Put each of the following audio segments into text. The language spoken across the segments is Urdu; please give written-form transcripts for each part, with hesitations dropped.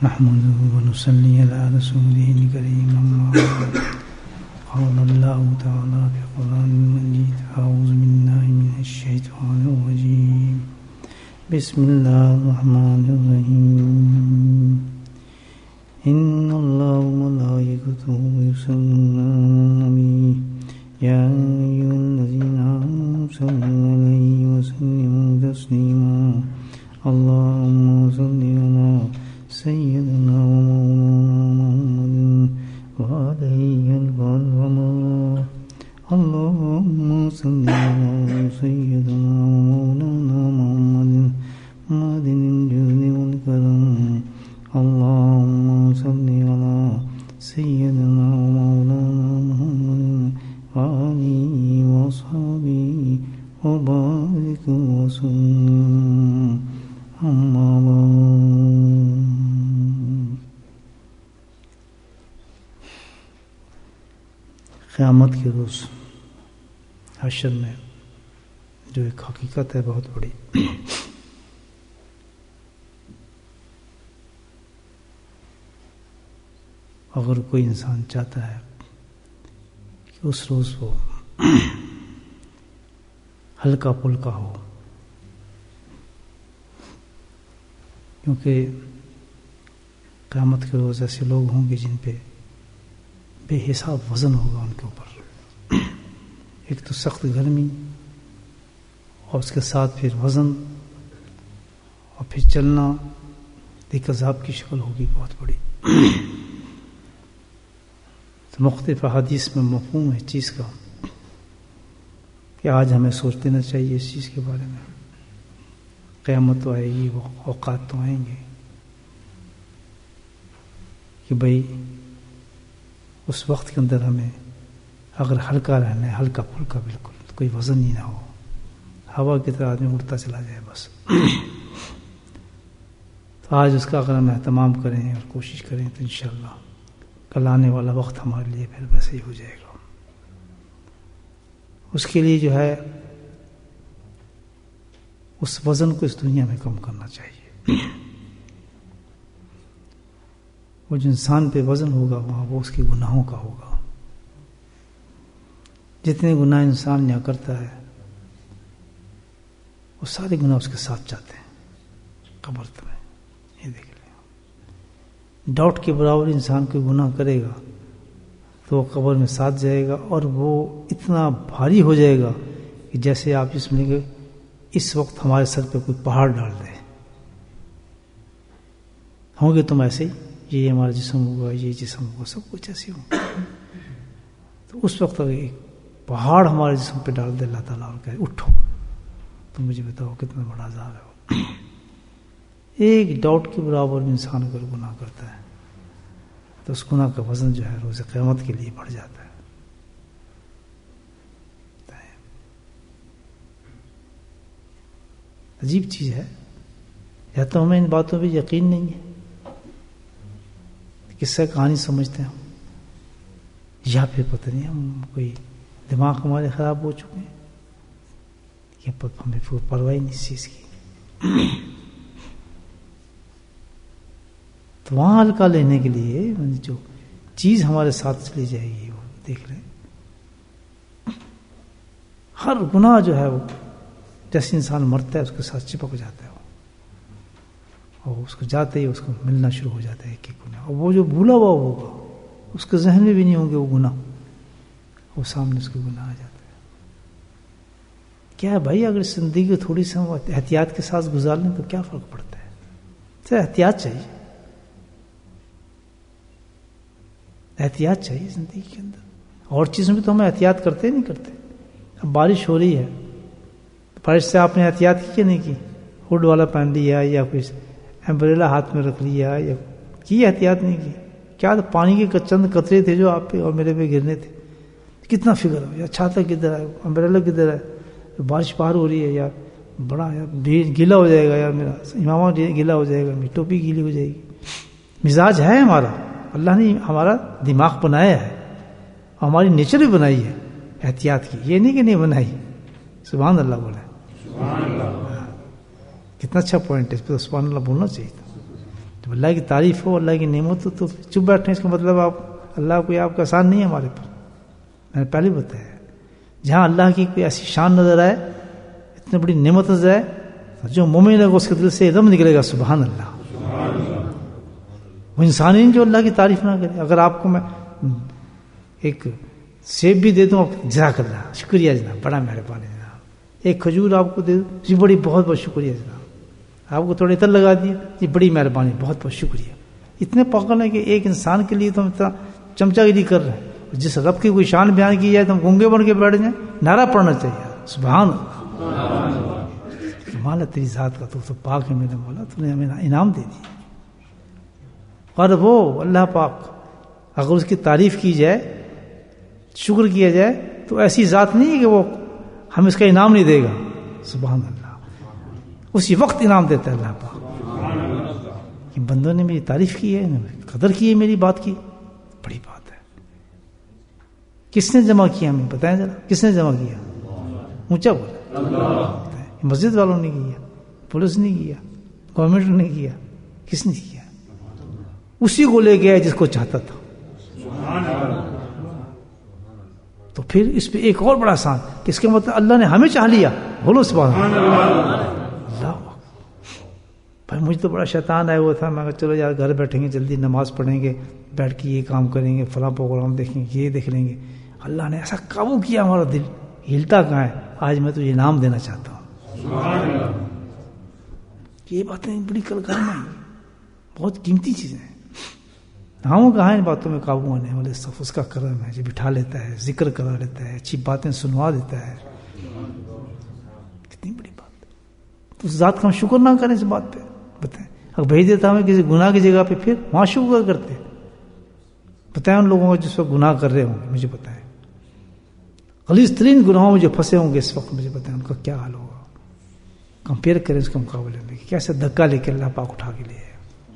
نحمده ونصلي على رسوله الكريم أما بعد. قال الله تعالى في القرآن المجيد: أعوذ بالله من الشيطان الرجيم. بسم الله الرحمن الرحيم. إن الله وملائكته يصلون على النبي يا أيها الذين آمنوا صلوا عليه وسلموا تسليما. اللهم صل على سيدنا ومولانا محمد وعليه الكرامة. اللهم صل على سيدنا ومولانا محمد معدن الجود والكرم. اللهم صل على سيدنا ومولانا محمد وآله وأصحابه وبارك وسلم. أما بعد. قیامت کے روز حشر میں جو ایک حقیقت ہے بہت بڑی، اگر کوئی انسان چاہتا ہے کہ اس روز وہ ہلکا پھلکا ہو، کیونکہ قیامت کے روز ایسے لوگ ہوں گے جن پہ بے حساب وزن ہوگا ان کے اوپر. ایک تو سخت گرمی، اور اس کے ساتھ پھر وزن، اور پھر چلنا ایک عذاب کی شکل ہوگی بہت بڑی. تو مختلف احادیث میں مفہوم ہے چیز کا کہ آج ہمیں سوچ لینا چاہیے اس چیز کے بارے میں. قیامت تو آئے گی، وہ اوقات تو آئیں گے کہ بھئی اس وقت کے اندر ہمیں اگر ہلکا رہنا ہے، ہلکا پھلکا، بالکل کوئی وزن ہی نہ ہو، ہوا کی طرح آدمی اڑتا چلا جائے بس. تو آج اس کا اگر ہم اہتمام کریں اور کوشش کریں تو انشاءاللہ کل آنے والا وقت ہمارے لیے پھر ویسے ہی ہو جائے گا. اس کے لیے جو ہے اس وزن کو اس دنیا میں کم کرنا چاہیے. وہ جو انسان پہ وزن ہوگا وہاں وہ اس کے گناہوں کا ہوگا. جتنے گناہ انسان یہاں کرتا ہے وہ سارے گناہ اس کے ساتھ جاتے ہیں قبر میں. یہ دیکھ لیں، ڈاؤٹ کے برابر انسان کوئی گناہ کرے گا تو وہ قبر میں ساتھ جائے گا، اور وہ اتنا بھاری ہو جائے گا کہ جیسے آپ جس میں اس وقت ہمارے سر پہ کوئی پہاڑ ڈال دے. ہوں گے تم ایسے ہی، یہ ہمارا جسم ہوگا، یہ جسم ہوگا، سب کچھ ایسے ہوگا. تو اس وقت اگر ایک پہاڑ ہمارے جسم پہ ڈال دے اللہ تعالیٰ اور کہے اٹھو، تو مجھے بتاؤ کتنا بڑا عذاب ہے وہ. ایک ڈاؤٹ کے برابر انسان اگر گناہ کرتا ہے تو اس گناہ کا وزن جو ہے روز قیامت کے لیے بڑھ جاتا ہے. عجیب چیز ہے. یا تو ہمیں ان باتوں پہ یقین نہیں ہے، قصہ کہانی سمجھتے ہیں ہم، یا پھر پتہ نہیں ہم کوئی دماغ ہمارے خراب ہو چکے ہیں، یا ہمیں پرواہ نہیں اس چیز کی. تو وہاں ہلکا لینے کے لیے جو چیز ہمارے ساتھ چلی جائے گی وہ دیکھ لیں. ہر گناہ جو ہے وہ جیسے انسان مرتا ہے اس کے ساتھ چپک جاتا ہے وہ، اور اس کو جاتے ہی اس کو ملنا شروع ہو جاتا ہے کہ گناہ، اور وہ جو بھولا ہوا ہوگا اس کے ذہن میں بھی نہیں ہوں گے وہ گناہ، وہ سامنے اس کے گناہ آ جاتا ہے. کیا ہے بھائی، اگر زندگی تھوڑی سی ہم احتیاط کے ساتھ گزار لیں تو کیا فرق پڑتا ہے. تو احتیاط چاہیے، احتیاط چاہیے زندگی کے اندر. اور چیزوں میں تو ہم احتیاط کرتے نہیں کرتے. اب بارش ہو رہی ہے، بارش سے آپ نے احتیاط کی کہ نہیں کی؟ ہوڈ والا پہن لیا یا کوئی امبریلا ہاتھ میں رکھ لیا، یا کی احتیاط نہیں کی؟ کیا پانی کے چند قطرے تھے جو آپ پہ اور میرے پہ گرنے تھے. کتنا فکر ہو، یا چھاتا کدھر ہے، امبریلا کدھر ہے، بارش باہر ہو رہی ہے، یا بڑا گیلا ہو جائے گا، یا میرا امامہ گیلا ہو جائے گا، میری ٹوپی گیلی ہو جائے گی. مزاج ہے ہمارا، اللہ نے ہمارا دماغ بنایا ہے، اور ہماری نیچر بھی بنائی ہے احتیاط کی، یہ نہیں کہ نہیں بنائی. سبحان اللہ بولے، کتنا اچھا پوائنٹ ہے، اس پہ سبحان اللہ بولنا چاہیے تھا. جب اللہ کی تعریف ہو، اللہ کی نعمت ہو، تو چپ بیٹھے، اس کا مطلب آپ اللہ کوئی آپ کا احسان نہیں ہے ہمارے پر. میں نے پہلے بتایا جہاں اللہ کی کوئی ایسی شان نظر آئے، اتنی بڑی نعمت نظر آئے، جو مومن ہے اس کے دل سے دم نکلے گا سبحان اللہ. وہ انسان ہی جو اللہ کی تعریف نہ کرے. اگر آپ کو میں ایک سیب بھی دے دوں، جزاک اللہ، شکریہ جناب، بڑا مہربانی جناب. ایک کھجور آپ کو دے دوں، جی بڑی بہت بہت شکریہ جناب. آپ کو تھوڑی عطر لگا دیا، جی بڑی مہربانی، بہت بہت شکریہ. اتنے پاگل ہیں کہ ایک انسان کے لیے تم اتنا چمچہ گیری کر رہے ہیں. جس رب کی کوئی شان بیان کی جائے تم گونگے بن کے بیٹھ جائیں. نعرہ پڑھنا چاہیے سبحان اللہ. کمال ہے تیری ذات کا، تو پاک ہے میرے مولا، تو نے ہمیں انعام دے دیا. اور وہ اللہ پاک اگر اس کی تعریف کی جائے، شکر کیا جائے، تو ایسی ذات نہیں ہے کہ وہ ہم اس کا انعام نہیں دے گا. سبحان اللہ. اسی وقت انعام دیتا ہے اللہ پاک. کہ بندوں نے میری تعریف کی ہے، قدر کی ہے میری بات کی، بڑی بات ہے. کس نے جمع کیا ہمیں بتائیں ذرا، کس نے جمع کیا؟ اونچا بولا. مسجد والوں نے کیا، پولیس نے کیا، گورنمنٹ نے کیا، کس نے کیا؟ اسی کو لے گیا جس کو چاہتا تھا. تو پھر اس پہ ایک اور بڑا احسان کہ اس کے مطلب اللہ نے ہمیں چاہ لیا. بولو سبحان اللہ. بھائی مجھے تو بڑا شیطان آیا ہوا تھا، میں کہا چلو یار گھر بیٹھیں گے، جلدی نماز پڑھیں گے، بیٹھ کے یہ کام کریں گے، فلاں پروگرام دیکھیں گے، یہ دیکھ لیں گے. اللہ نے ایسا قابو کیا ہمارا دل، ہلتا کہاں ہے. آج میں تجھے انعام دینا چاہتا ہوں. یہ باتیں بڑی کلگرم ہیں، بہت قیمتی چیزیں ہیں. ہم کہاں ان باتوں میں قابو آنے والے؟ صرف اس کا کرم ہے جو بٹھا لیتا ہے، ذکر کرا لیتا ہے، اچھی باتیں سنوا دیتا ہے. کتنی بڑی بات ہے. تو اس ذات کا ہم شکر نہ کریں اس بات پہ؟ بتائیں اگر بھیج دیتا ہمیں کسی گناہ کی جگہ پہ، پھر وہاں شکر کرتے. بتائیں ان لوگوں کو جس وقت گناہ کر رہے ہوں گے، مجھے بتائیں غلیظ ترین گناہوں میں جو پھنسے ہوں گے اس وقت، مجھے بتائیں ان کا کیا حال ہوگا. کمپیئر کریں اس کے مقابلے میں کہ کیسے دھکا لے کے اللہ پاک اٹھا کے لے.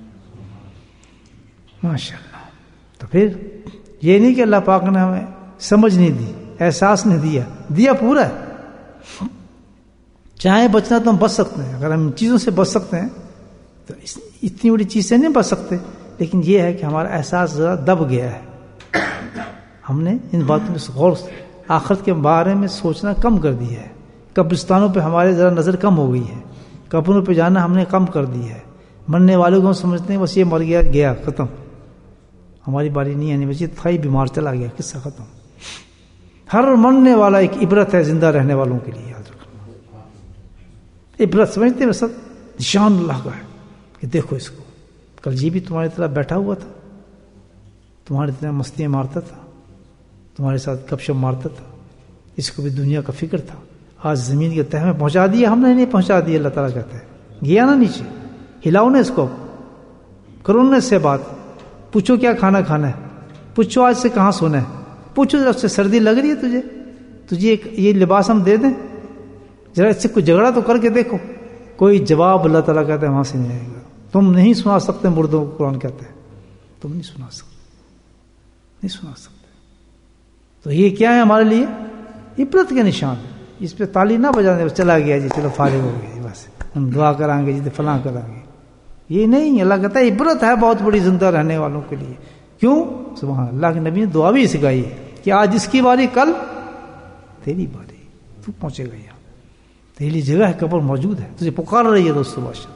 ماشاء اللہ. تو پھر یہ نہیں کہ اللہ پاک نے ہمیں سمجھ نہیں دی، احساس نہیں دیا پورا ہے. چاہے بچنا تو ہم بچ سکتے ہیں، اگر ہم ان چیزوں سے بچ سکتے ہیں تو اتنی بڑی چیز سے نہیں بچ سکتے. لیکن یہ ہے کہ ہمارا احساس ذرا دب گیا ہے. ہم نے ان باتوں میں غور آخرت کے بارے میں سوچنا کم کر دیا ہے. قبرستانوں پہ ہمارے ذرا نظر کم ہو گئی ہے. قبروں پہ جانا ہم نے کم کر دی ہے. مرنے والوں کو ہم سمجھتے ہیں بس یہ مر گیا ختم، ہماری باری نہیں آنی، بس یہ تھا ہی بیمار چلا گیا، قصہ ختم. ہر مرنے والا ایک عبرت ہے زندہ رہنے والوں کے لیے. یاد رکھنا عبرت سمجھتے ہیں، سب نشان اللہ کا ہے کہ دیکھو اس کو. کل یہ بھی تمہاری طرح بیٹھا ہوا تھا، تمہاری طرح مستیاں مارتا تھا، تمہارے ساتھ گپ شپ مارتا تھا، اس کو بھی دنیا کا فکر تھا. آج زمین کے تہہ میں پہنچا دیا ہم نے، نہیں پہنچا دیا. اللہ تعالیٰ کہتا ہے گیا نا نیچے، ہلاؤ نا اس کو، کرو نا اس سے بات، پوچھو کیا کھانا ہے، پوچھو آج سے کہاں سونا ہے، پوچھو ذرا اس سے سردی لگ رہی ہے تجھے یہ لباس ہم دے دیں، ذرا اس سے کوئی جھگڑا تو کر کے دیکھو. کوئی جواب اللہ تعالیٰ کہتا ہے وہاں سے نہیں آئے گا. تم نہیں سنا سکتے مردوں کو، قرآن کہتا ہے تم نہیں سنا سکتے. تو یہ کیا ہے ہمارے لیے؟ عبرت کے نشان. اس پہ تالی نہ بجانے چلا گیا جی چلو فارغ ہو گیا جی، بس ہم دعا کریں گے جی فلاں کریں گے. یہ نہیں، اللہ کہتا ہے عبرت ہے بہت بڑی زندہ رہنے والوں کے لیے. کیوں؟ سبحان اللہ کے نبی نے دعا بھی سکھائی ہے کہ آج اس کی باری، کل تیری باری، تو پہنچے گا یہاں، تیری لیے جگہ ہے، قبر موجود ہے، تجھے پکار رہی ہے دوستو بادشاہ.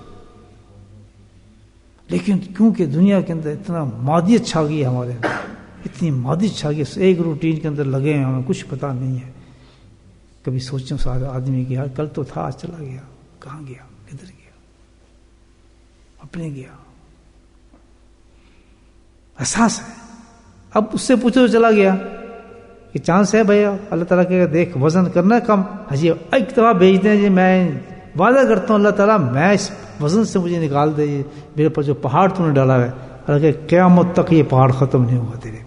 لیکن کیونکہ دنیا کے اندر اتنا مادیت چھا گئی ہے ہمارے اندر، اتنی مادیت چھا گئی، ایک روٹین کے اندر لگے ہیں، ہمیں کچھ پتہ نہیں ہے. کبھی سوچیں اس آدمی کی، یار کل تو تھا آج چلا گیا، کہاں گیا، کدھر گیا، اپنے گیا. احساس ہے. اب اس سے پوچھو چلا گیا کہ چانس ہے بھیا؟ اللہ تعالیٰ کہ دیکھ وزن کرنا ہے کم، حجی ایک دفعہ بھیج دیں جی، میں وعدہ کرتا ہوں اللہ تعالیٰ میں اس وزن سے مجھے نکال دے، میرے پر جو پہاڑ تو نے ڈالا ہے، اللہ کہ قیامت تک یہ پہاڑ ختم نہیں ہوگا تیرے پہ.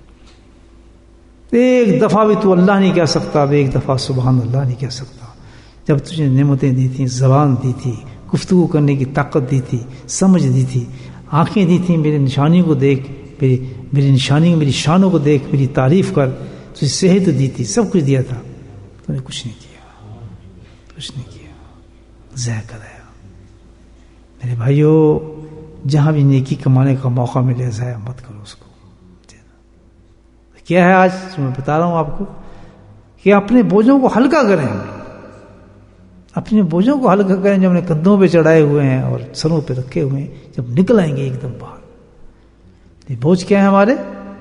ایک دفعہ بھی تو اللہ نہیں کہہ سکتا، ایک دفعہ سبحان اللہ نہیں کہہ سکتا. جب تجھے نعمتیں دی تھیں، زبان دی تھی، گفتگو کرنے کی طاقت دی تھی، سمجھ دی تھی، آنکھیں دی تھیں، میری نشانیوں کو دیکھ، میری نشانی، میری شانوں کو دیکھ، میری تعریف کر، تجھے صحت دی تھی، سب کچھ دیا تھا، تو نے کچھ نہیں کیا، ضائع کرایا. میرے بھائیوں، جہاں بھی نیکی کمانے کا موقع ملے ضائع مت کرو اس کو. کیا ہے آج میں بتا رہا ہوں آپ کو کہ اپنے بوجھوں کو ہلکا کریں, اپنے بوجھوں کو ہلکا کریں جو اپنے کندھوں پہ چڑھائے ہوئے ہیں اور سروں پہ رکھے ہوئے ہیں. جب نکل آئیں گے ایک دم باہر, یہ بوجھ کیا ہے ہمارے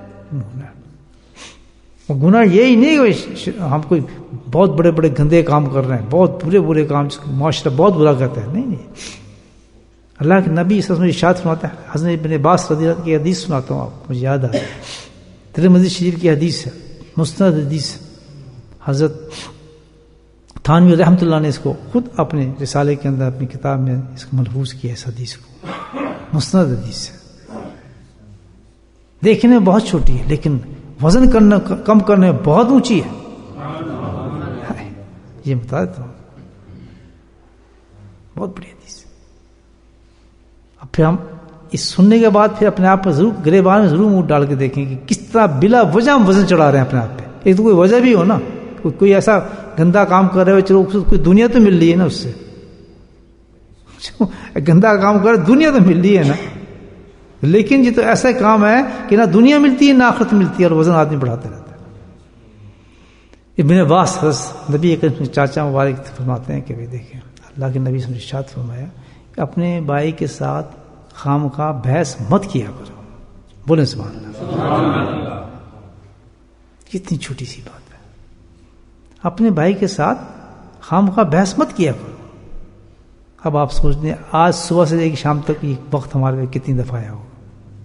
گناہ. یہی نہیں کہ ہم کوئی بہت بڑے بڑے گندے کام کر رہے ہیں, بہت برے کام معاشرہ بہت برا کرتا ہے. نہیں, اللہ کے نبی اس میں ارشاد فرماتا ہے. حضرت ابن عباس رضی اللہ عنہ کی حدیث سناتا ہوں آپ, مجھے یاد آ ترمذی شریف کی حدیث ہے, مسند حدیث. حضرت تھانوی رحمۃ اللہ نے اس کو خود اپنے رسالے کے اندر اپنی کتاب میں اس کو ملحوظ کیا, اس حدیث کو. مسند حدیث ہے, دیکھنے میں بہت چھوٹی ہے لیکن وزن کرنا کم کرنے میں بہت اونچی ہے. یہ بتا دیتا ہوں, بہت بڑی حدیث. اب پھر ہم اس سننے کے بعد پھر اپنے آپ پر ضرور گریبان میں ضرور منہ ڈال کے دیکھیں کہ کس طرح بلا وجہ ہم وزن چڑھا رہے ہیں اپنے آپ پہ. ایک تو کوئی وجہ بھی ہو نا, کوئی ایسا گندا کام کر رہے ہو, چلو کوئی دنیا تو مل رہی ہے نا اس سے. گندا کام کر دنیا تو مل رہی ہے نا, لیکن یہ تو ایسا کام ہے کہ نہ دنیا ملتی ہے نہ آخرت ملتی ہے, اور وزن آدمی بڑھاتے رہتا ہے. ابن عباس نبی کے چاچا مبارک فرماتے ہیں کہ دیکھیں اللہ کے نبی سے ارشاد فرمایا کہ اپنے بھائی کے ساتھ خام کا بحث مت کیا کرو. بولیں سبحان اللہ. کتنی چھوٹی سی بات ہے, اپنے بھائی کے ساتھ خام کا بحث مت کیا کرو. اب آپ سوچتے ہیں آج صبح سے لے کے شام تک یہ وقت ہمارے میں کتنی دفعہ آیا ہوگا.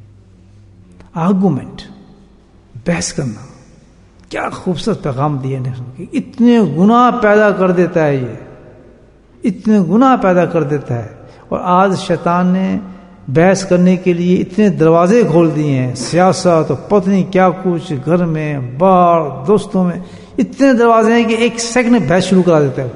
آرگومنٹ, بحث کرنا, کیا خوبصورت پیغام دیے نے. اتنے گناہ پیدا کر دیتا ہے یہ, اتنے گناہ پیدا کر دیتا ہے. اور آج شیطان نے بحث کرنے کے لیے اتنے دروازے کھول دیے ہیں, سیاست اور پتہ نہیں کیا کچھ, گھر میں باہر دوستوں میں اتنے دروازے ہیں کہ ایک سیکنڈ میں بحث شروع کرا دیتا ہے.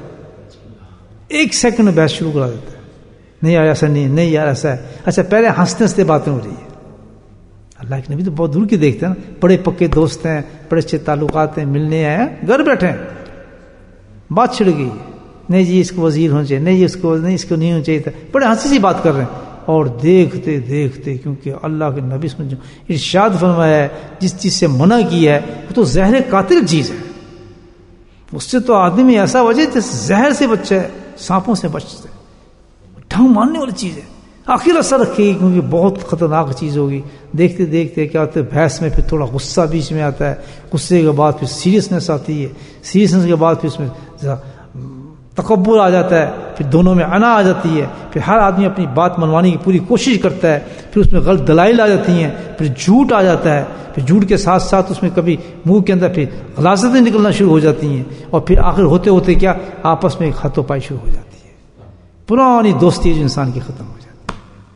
ایک سیکنڈ میں بحث شروع کرا دیتا ہے. نہیں یار ایسا نہیں یار ایسا ہے. اچھا پہلے ہنستے ہنستے باتیں ہو رہی ہے. اللہ کے نبی تو بہت دور کی دیکھتے ہیں نا, بڑے پکے دوست ہیں, بڑے اچھے تعلقات ہیں, ملنے آئے ہیں, گھر بیٹھے ہیں, بات چھڑ گئی. نہیں جی اس کو وزیر ہونا چاہیے, نہیں اس کو نہیں ہونا چاہیے تھا, بڑے ہنسی سی بات کر رہے ہیں. اور دیکھتے دیکھتے کیونکہ اللہ کے نبی سے جو ارشاد فرمایا ہے جس چیز سے منع کیا ہے وہ تو زہر قاتل چیز ہے. اس سے تو آدمی ایسا وجہ جیسے زہر سے بچہ ہے, سانپوں سے بچتا ہے, ڈھنگ مارنے والی چیز ہے. آخر اثر رکھے گی کیونکہ بہت خطرناک چیز ہوگی. دیکھتے دیکھتے کیا ہوتا ہے بحث میں پھر تھوڑا غصہ بیچ میں آتا ہے, غصے کے بعد پھر سیریسنس آتی ہے, سیریسنس کے بعد پھر اس میں تکبر آ جاتا ہے, پھر دونوں میں انا آ جاتی ہے, پھر ہر آدمی اپنی بات منوانے کی پوری کوشش کرتا ہے, پھر اس میں غلط دلائل آ جاتی ہیں, پھر جھوٹ آ جاتا ہے, پھر جھوٹ کے ساتھ ساتھ اس میں کبھی منہ کے اندر پھر غلاظتیں نکلنا شروع ہو جاتی ہیں, اور پھر آخر ہوتے ہوتے کیا آپس میں ہاتھوں پائی شروع ہو جاتی ہے. پرانی دوستی ہے جو انسان کی ختم ہو جاتی ہے.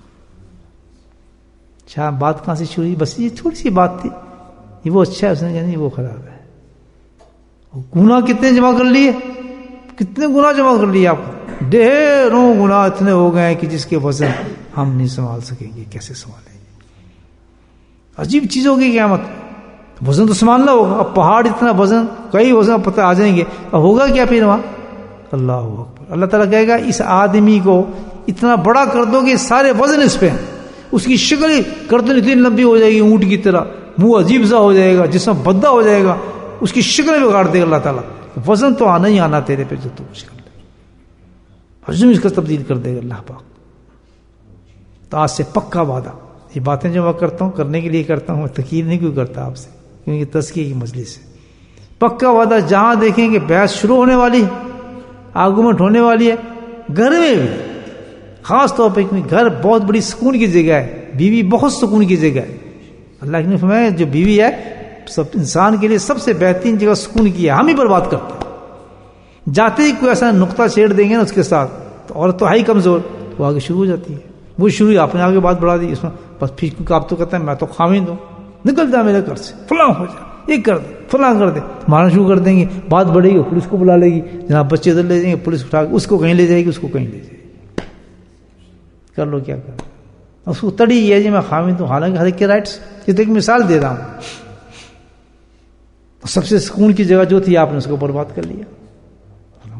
اچھا بات کہاں سے شروع ہوئی؟ بس یہ چھوٹی سی بات تھی, یہ وہ اچھا ہے, اس نے کہا نہیں وہ خراب ہے. گناہ کتنے جمع کر لیے, کتنے گناہ جمع کر لیے آپ, ڈھیروں گناہ اتنے ہو گئے کہ جس کے وزن ہم نہیں سنبھال سکیں گے. کیسے سنبھالیں گے؟ عجیب چیز ہوگی قیامت. وزن تو سنبھالنا ہوگا. اب پہاڑ اتنا وزن, کئی وزن پتہ آ جائیں گے, اب ہوگا کیا پھر وہاں؟ اللہ اکبر. اللہ تعالیٰ کہے گا اس آدمی کو اتنا بڑا کر دو کہ سارے وزن اس پہ ہیں. اس کی شکل ہی گردن اتنی لمبی ہو جائے گی اونٹ کی طرح, منہ عجیب سا ہو جائے گا, جسم بھدا ہو جائے گا, اس کی شکل بگاڑ دے گا اللہ تعالیٰ. وزن تو آنا ہی آنا تیرے پہ جو تو کچھ کر لے, حجم اس کا تبدیل کر دے گا اللہ پاک. تو آج سے پکا وعدہ, یہ باتیں جو میں کرتا ہوں کرنے کے لیے کرتا ہوں, میں تقریر نہیں کیوں کرتا آپ سے, کیونکہ تزکیے کی مجلس ہے. پکا وعدہ جہاں دیکھیں کہ بحث شروع ہونے والی ہے, آرگومنٹ ہونے والی ہے, گھر میں بھی خاص طور پہ, گھر بہت بڑی سکون کی جگہ ہے, بیوی بہت سکون کی جگہ ہے. اللہ نے فرمایا جو بیوی ہے سب انسان کے لیے سب سے بہترین جگہ سکون کی ہے. ہم ہی برباد کرتے ہیں. جاتے ہی کوئی ایسا نقطہ چھیڑ دیں گے نا اس کے ساتھ, تو عورت تو ہے ہی کمزور, وہ آگے شروع ہو جاتی ہے. وہ شروع آپ نے آگے بات بڑھا دی اس میں, بس پھر کیونکہ آپ تو کہتے ہیں میں تو خاوند ہوں, نکل جا میرے گھر سے, فلاں ہو جا, یہ کر دے, فلاں کر دے, مارنا شروع کر دیں گے. بات بڑھے گی, پولیس کو بلا لے گی, جناب بچے ادھر لے جائیں گے, پولیس اٹھا کے اس کو کہیں لے جائے گی, اس کو کہیں لے جائے گی. کر لو کیا کر, اس کو تڑی ہے جی میں خاوند ہوں, حالانکہ ہر ایک کے رائٹس. یہ تو ایک مثال دے رہا ہوں. سب سے سکون کی جگہ جو تھی آپ نے اس کو برباد کر لیا.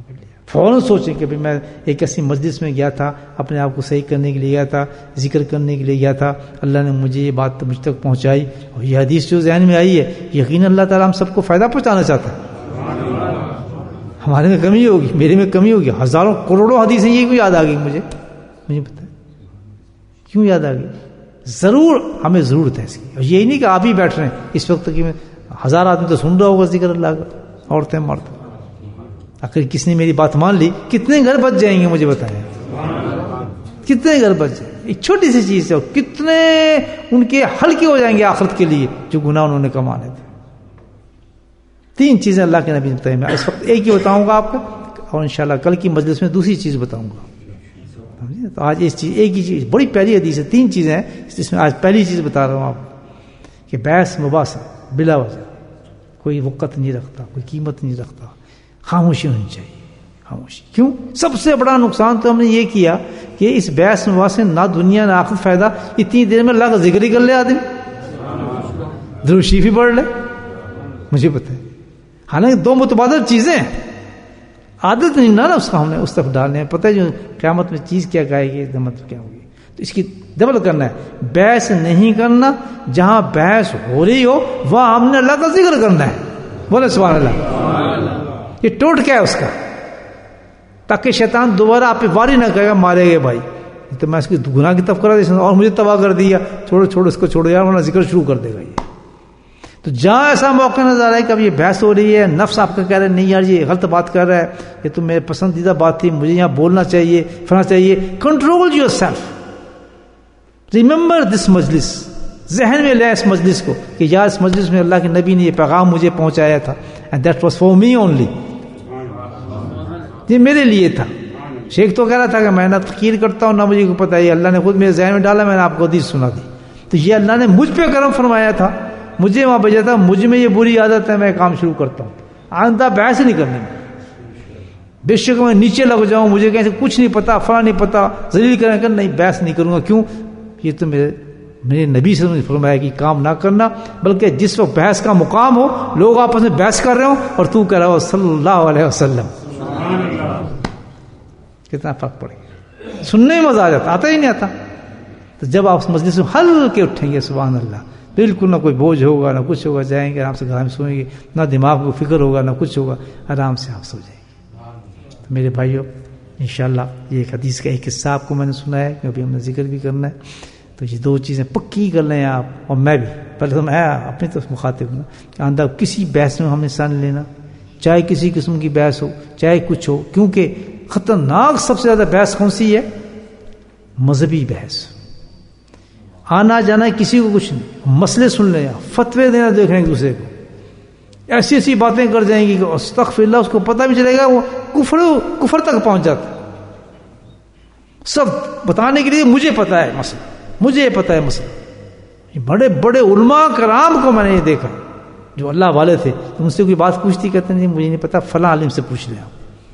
فوراً سوچیں کہ میں ایک ایسی مجلس میں گیا تھا، اپنے آپ کو صحیح کرنے کے لیے گیا تھا، ذکر کرنے کے لیے گیا تھا، اللہ نے مجھے یہ بات مجھ تک پہنچائی، اور یہ حدیث جو ذہن میں آئی ہے، یقیناً اللہ تعالیٰ ہم سب کو فائدہ پہنچانا چاہتا ہے. ہمارے میں کمی ہوگی، میرے میں کمی ہوگی، ہزاروں کروڑوں حدیثیں یہ کیوں یاد آ گئی مجھے پتہ ہے کیوں یاد آ گئی. ضرور ہمیں ضرورت ہے اس کی، اور یہی نہیں کہ آپ ہی بیٹھ رہے ہیں اس وقت کہ 1000 آدمی تو سن رہا ہوگا ذکر اللہ کا، عورتیں مرد. اگر کسی نے میری بات مان لی کتنے گھر بچ جائیں گے مجھے بتائیں، کتنے گھر بچ جائیں. ایک چھوٹی سی چیز ہے اور کتنے ان کے ہلکے ہو جائیں گے آخرت کے لیے جو گناہ انہوں نے کمانے تھے. 3 چیزیں اللہ کے نبی نے بتائی. میں اس وقت ایک ہی بتاؤں گا آپ کو، اور انشاءاللہ کل کی مجلس میں دوسری چیز بتاؤں گا. تو آج اس چیز ایک ہی چیز، بڑی پیاری حدیث ہے، 3 چیزیں ہیں جس میں آج پہلی چیز بتا رہا ہوں آپ کہ بحث مباحثہ بلا وجہ کوئی وقت نہیں رکھتا، کوئی قیمت نہیں رکھتا، خاموشی ہونی چاہیے. خاموشی کیوں؟ سب سے بڑا نقصان تو ہم نے یہ کیا کہ اس بحث مباحث نہ دنیا نہ آخرت فائدہ. اتنی دیر میں اللہ کا ذکر ہی کر لے آدمی، درود شریف ہی پڑھ لے. مجھے پتہ ہے حالانکہ 2 متبادل چیزیں ہیں، عادت نہیں نا اس کا ہم نے اس طرف ڈالنے ہیں. پتہ ہے جو قیامت میں چیز کیا کہے گی، مطلب کیا ہوگی، تو اس کی ڈبل کرنا ہے. بحث نہیں کرنا، جہاں بحث ہو رہی ہو وہاں ہم نے اللہ کا ذکر کرنا ہے. بولے سبحان اللہ. یہ ٹوٹ کیا ہے اس کا، تاکہ شیطان دوبارہ آپ پہ واری نہ کرے گا مارے گئے بھائی تو میں اس کی گناہ کی طرف کرا دیا اور مجھے تباہ کر دیا، چھوڑو اس کو چھوڑو یار، ورنہ ذکر شروع کر دے گا. یہ تو جہاں ایسا موقع نظر آ رہا ہے کہ اب یہ بحث ہو رہی ہے، نفس آپ کا کہہ رہا ہے نہیں یار یہ غلط بات کر رہا ہے، یہ تو میرے پسندیدہ بات تھی، مجھے یہاں بولنا چاہیے، فلاں چاہیے. Control yourself, remember this مجلس، ذہن میں لے اس مجلس کو کہ یار اس مجلس میں اللہ کے نبی نے یہ پیغام مجھے پہنچایا تھا، and that was for me only, یہ میرے لیے تھا. شیخ تو کہہ رہا تھا کہ میں نہ تقریر کرتا ہوں نہ مجھے کو پتہ ہے، اللہ نے خود میرے ذہن میں ڈالا، میں نے آپ کو حدیث سنا دی. تو یہ اللہ نے مجھ پہ کرم فرمایا تھا، مجھے وہاں بھیجا تھا، مجھ میں یہ بری عادت ہے، میں کام شروع کرتا ہوں. آئندہ بحث نہیں کرنے میں، بے شک میں نیچے لگ جاؤں، مجھے کہیں سے کچھ نہیں پتا، فلاں نہیں پتا، ذلیل کریں کر نہیں، بحث نہیں کروں گا. کیوں؟ یہ تو میرے نبی سے نے فرمایا کہ کام نہ کرنا، بلکہ جس وقت بحث کا مقام ہو، لوگ آپس میں بحث کر رہے ہوں اور تو کہہ رہا ہو صلی اللہ علیہ وسلم، کتنا فرق پڑے گا. سننے میں مزہ آ جاتا، آتا ہی نہیں آتا. تو جب آپ اس مجلس میں ہلکے اٹھیں گے سبحان اللہ، بالکل نہ کوئی بوجھ ہوگا نہ کچھ ہوگا، جائیں گے آرام سے گھر میں سوئیں گے، نہ دماغ کو فکر ہوگا نہ کچھ ہوگا، آرام سے آپ سو جائیں گے. تو میرے بھائیوں انشاءاللہ یہ ایک حدیث کا ایک حصہ آپ کو میں نے سنا ہے کہ ابھی ہم نے ذکر بھی کرنا ہے. تو یہ 2 چیزیں پکی کر لیں آپ اور میں بھی. پہلے تو میں اپنی طرف مخاطب ہوں کہ آندہ کسی بحث میں ہم نے حصہ نہیں لینا، چاہے کسی قسم کی بحث ہو چاہے کچھ ہو، کیونکہ خطرناک سب سے زیادہ بحث کون سی ہے؟ مذہبی بحث. آنا جانا کسی کو کچھ نہیں، مسئلے سن لیں، فتوے دینا دیکھ رہے ہیں ایک دوسرے کو، ایسی ایسی باتیں کر جائیں گی کہ استغفر اللہ، اس کو پتہ بھی چلے گا وہ کفر تک پہنچ جاتا. سب بتانے کے لیے مجھے پتہ ہے مسئلہ، مجھے پتہ ہے مسئلہ. بڑے بڑے علماء کرام کو میں نے یہ دیکھا جو اللہ والے تھے، ان سے کوئی بات پوچھتی کہتے نہیں مجھے نہیں پتا، فلاں عالم سے پوچھ لیں.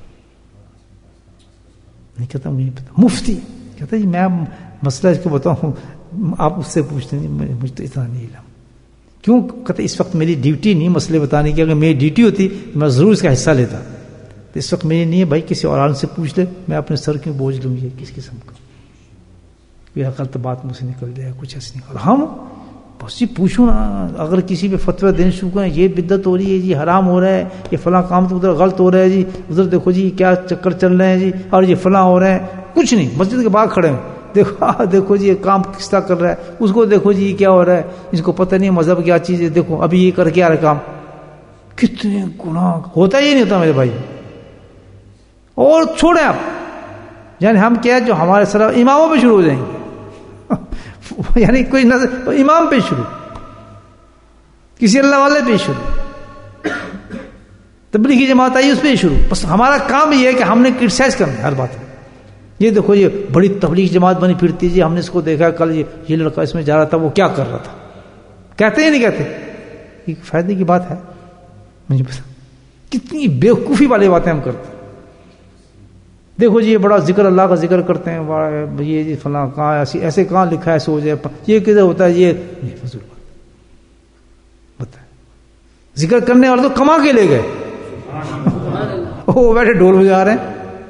نہیں کہتا مجھے نہیں پتا. مفتی کہتا جی میں مسئلہ اس کو بتاؤں، آپ اس سے پوچھتے نہیں، مجھے تو اتنا نہیں علم. کیوں؟ کہتے اس وقت میری ڈیوٹی نہیں مسئلے بتانے کی، اگر میری ڈیوٹی ہوتی میں ضرور اس کا حصہ لیتا. تو اس وقت میری نہیں ہے بھائی، کسی اور عالم سے پوچھ لے، میں اپنے سر کیوں بوجھ لوں گی کس قسم کا، یہ غلط بات مجھ سے نکل جائے، کچھ ایسے نکل. ہم بس جی پوچھوں نا، اگر کسی پہ فتویٰ دینے شروع کریں یہ بدعت ہو رہی ہے جی، حرام ہو رہا ہے، یہ فلاں کام تو ادھر غلط ہو رہا ہے جی، ادھر دیکھو جی کیا چکر چل رہے ہیں جی، اور یہ فلاں ہو رہے ہیں، کچھ نہیں، مسجد کے باہر کھڑے ہیں، دیکھو جی یہ کام کس طرح کر رہا ہے، اس کو دیکھو جی یہ کیا ہو رہا ہے، اس کو پتہ نہیں مذہب کیا چیز ہے، دیکھو ابھی یہ کر کے آ رہا کام. کتنے گناہ ہوتا ہی نہیں ہوتا میرے بھائی. اور چھوڑیں آپ، یعنی ہم کیا ہے جو ہمارے سر اماموں پہ شروع ہو جائیں گے یعنی کوئی نظر امام پہ شروع، کسی اللہ والے پہ شروع، تبلیغی جماعت آئی اس پہ شروع. بس ہمارا کام یہ ہے کہ ہم نے کرٹیسائز کرنا ہے ہر بات میں. یہ دیکھو یہ بڑی تبلیغ جماعت بنی پھرتی جی، ہم نے اس کو دیکھا کل یہ لڑکا اس میں جا رہا تھا، وہ کیا کر رہا تھا. کہتے ہی نہیں کہتے، یہ فائدے کی بات ہے. مجھے پتا کتنی بیوقوفی والی باتیں ہم کرتے. دیکھو جی یہ بڑا ذکر اللہ کا ذکر کرتے ہیں، یہ جی فلاں کہاں ایسے کہاں لکھا ہے، ایسے ہو جائے، یہ کدھر ہوتا ہے، یہ فضول بات بتا. ذکر کرنے والے تو کما کے لے گئے وہ بیٹھے ڈھول بجا رہے ہیں.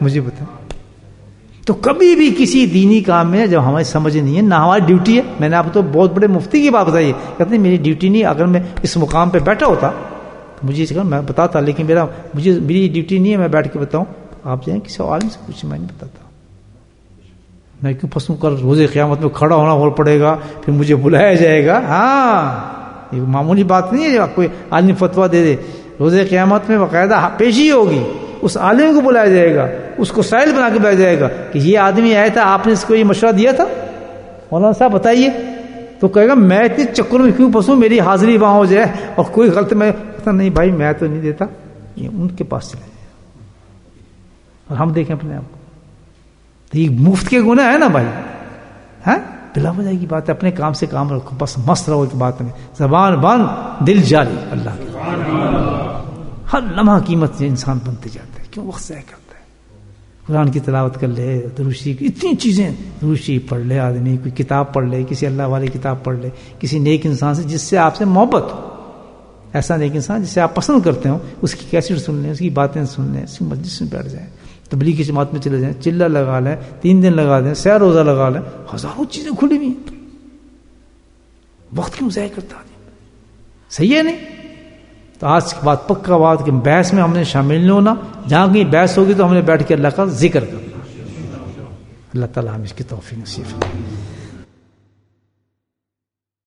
مجھے بتائیں. تو کبھی بھی کسی دینی کام میں جب ہماری سمجھ نہیں ہے، نہ ہماری ڈیوٹی ہے. میں نے آپ تو بہت بڑے مفتی کی بات بتائی، کہتے ہیں میری ڈیوٹی نہیں، اگر میں اس مقام پہ بیٹھا ہوتا تو مجھے اس کا میں بتاتا، لیکن میری ڈیوٹی نہیں ہے میں بیٹھ کے بتاؤں. آپ جائیں کسی عالم سے پوچھیں، میں نہیں بتاتا. میں کیوں پھنسوں؟ کل روز قیامت میں کھڑا ہونا ہو پڑے گا، پھر مجھے بلایا جائے گا. ہاں، یہ معمولی بات نہیں ہے کوئی عالم فتویٰ دے دے. روز قیامت میں باقاعدہ پیشی ہوگی، اس عالم کو بلایا جائے گا، اس کو سائل بنا کے بلایا جائے گا کہ یہ آدمی آیا تھا، آپ نے اس کو یہ مشورہ دیا تھا مولانا صاحب بتائیے. تو کہے گا میں اتنے چکر میں کیوں پھنسوں، میری حاضری وہاں ہو جائے اور کوئی غلط. میں کہتا نہیں بھائی میں تو نہیں دیتا، یہ ان کے پاس چلے جائے. اور ہم دیکھیں اپنے آپ کو، تو یہ مفت کے گناہ ہے نا بھائی. ہاں بلا وجہ کی بات ہے. اپنے کام سے کام رکھو، بس مست رہو. ایک بات میں زبان بند دل جاری. اللہ کی ہر لمحہ قیمت سے انسان بنتے جاتا ہے. کیوں وقت ضائع کرتا ہے؟ قرآن کی تلاوت کر لے، دروشی کی اتنی چیزیں، دروشی پڑھ لے آدمی، کوئی کتاب پڑھ لے، کسی اللہ والی کتاب پڑھ لے، کسی نیک انسان سے جس سے آپ سے محبت ہو. ایسا نیک انسان جسے آپ پسند کرتے ہو، اس کی کیسٹ سن لیں، اس کی باتیں سن لیں، اس کی مجلس میں بیٹھ جائیں، تبلیغ کی جماعت میں چلے جائیں، چلہ لگا لیں، 3 دن لگا دیں، سہ روزہ لگا لیں. ہزاروں چیزیں کھلی ہوئی ہیں. وقت کیوں ضائع کرتا آدمی؟ صحیح ہے نہیں؟ تو آج کی بات پکا بات کہ بحث میں ہم نے شامل نہیں ہونا. جہاں کہیں بحث ہوگی تو ہم نے بیٹھ کے اللہ کا ذکر کرنا. اللہ تعالیٰ ہمیں اس کی توفیق نصیب فرمائے.